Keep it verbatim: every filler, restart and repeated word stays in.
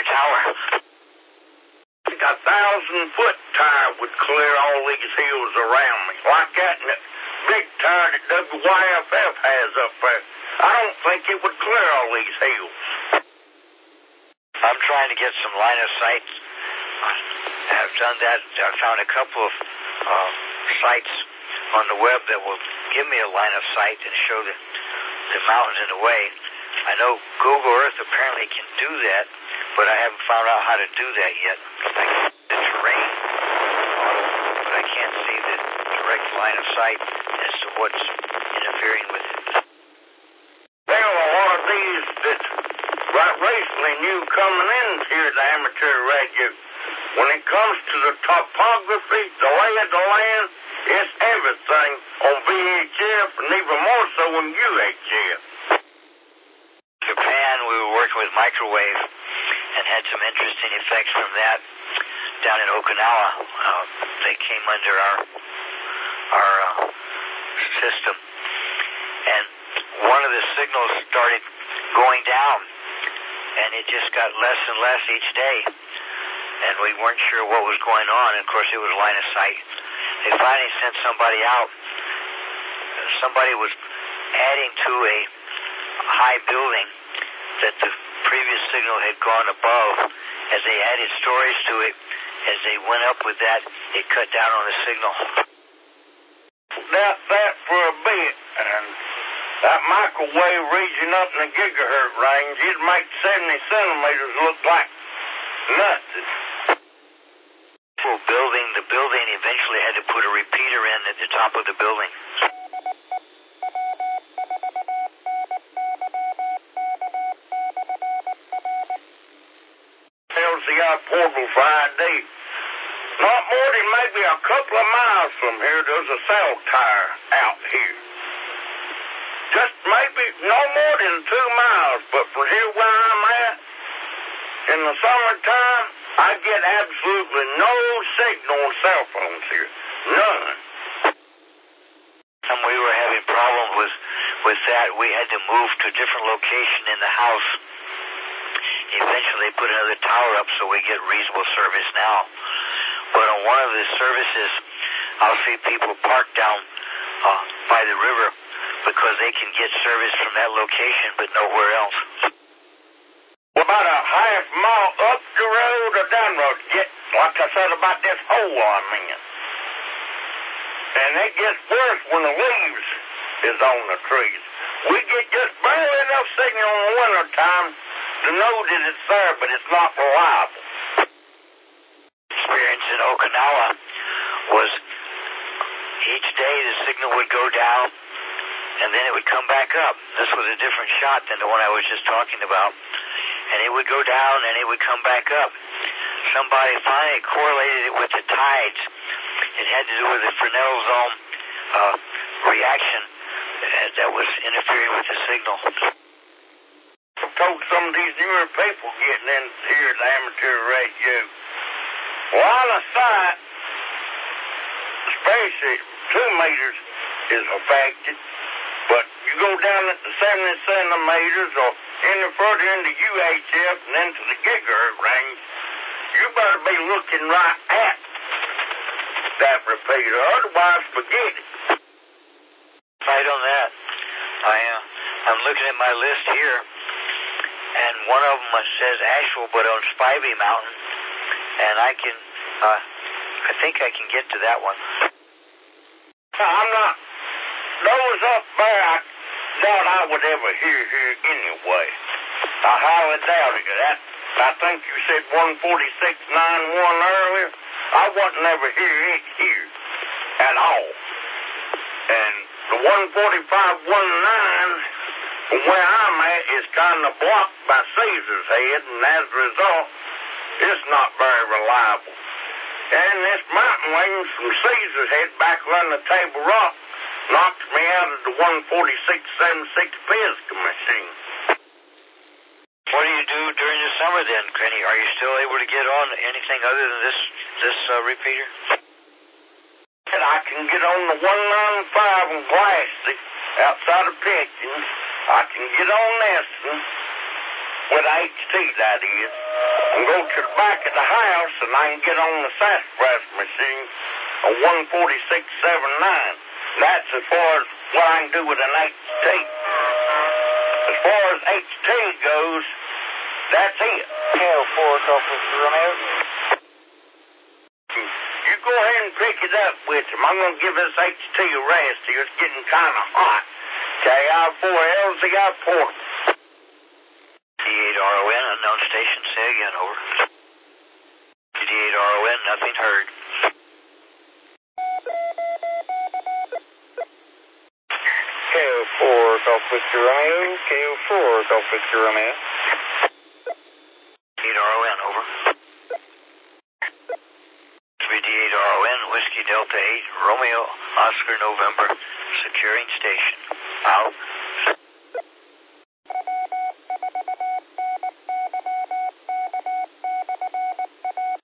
entire tower. A thousand-foot tire would clear all these hills around me, like that big tire that W Y F F has up there. I don't think it would clear all these hills. I'm trying to get some line of sight. I've done that. I found a couple of uh, sites on the web that will give me a line of sight and show the, the mountains in the way. I know Google Earth apparently can do that, but I haven't found out how to do that yet. I can see the terrain, but I can't see the direct line of sight as to what's interfering with it. There are a lot of these that right recently knew coming in here at the amateur radio. When it comes to the topography, the lay of the land, it's everything on V H F and even more so on U H F. Japan, we were working with microwave and had some interesting effects from that down in Okinawa. Uh, they came under our our uh, system, and one of the signals started going down, and it just got less and less each day, and we weren't sure what was going on. And of course, it was line of sight. They finally sent somebody out. Somebody was adding to a high building that the previous signal had gone above. As they added storage to it, as they went up with that, it cut down on the signal. Doubt that for a bit, and that microwave region up in the gigahertz range, it'd make seventy centimeters look like nothing. Building, the building eventually had to put a repeater in at the top of the building. L C I portal for I D. Not more than maybe a couple of miles from here, there's a cell tower out here. Just maybe no more than two miles, but from here where I'm at, in the summertime, I get absolutely no signal on cell phones here. None. And we were having problems with, with that. We had to move to a different location in the house. Eventually they put another tower up so we get reasonable service now. But on one of the services, I'll see people parked down uh, by the river because they can get service from that location but nowhere else. About a half mile up the road or down the road, get, like I said about this hole I'm in. And it gets worse when the leaves is on the trees. We get just barely enough signal in the winter time to know that it's there, but it's not reliable. Experience in Okinawa was each day the signal would go down and then it would come back up. This was a different shot than the one I was just talking about. And it would go down and it would come back up. Somebody finally correlated it with the tides. It had to do with the Fresnel zone uh, reaction uh, that was interfering with the signal. I told some of these newer people getting in here at the amateur radio, line of sight, especially two meters, is affected. But you go down at the seventy centimeters or any further into U H F and into the gigahertz range, you better be looking right at that repeater, otherwise forget it. Right on that. I, uh, I'm looking at my list here, and one of them says Asheville, but on Spivey Mountain, and I can, uh, I think I can get to that one. I'm not, those up there, I doubt I would ever hear here anyway. I highly doubt it. That, I think you said one forty-six nine one earlier. I wouldn't ever hear it here at all. And the one forty-five nineteen from where I'm at is kind of blocked by Caesar's Head, and as a result, it's not very reliable. And this mountain range from Caesar's Head back around the Table Rock knocked me out of the one forty-six seventy-six Pisgah machine. What do you do during the summer then, Kenny? Are you still able to get on anything other than this this uh, repeater? And I can get on the one ninety-five in Plastic outside of Pickens. I can get on this one. with H T, that is, and go to the back of the house, and I can get on the sassafras machine, a one forty-six seventy-nine. That's as far as what I can do with an H T. As far as H T goes, that's it. Kilo four, Golf Whiskey Romeo. You go ahead and pick it up with him. I'm going to give this H T a rest here. It's getting kind of hot. K I four L Z I Port. D eight R O N, unknown station, say again, over. D eight R O N, nothing heard. K O four, Golf Whiskey Romeo. K O four, Golf Whiskey Romeo. D eight R O N, over. D eight R O N, Whiskey Delta eight, Romeo, Oscar November, securing station. Out.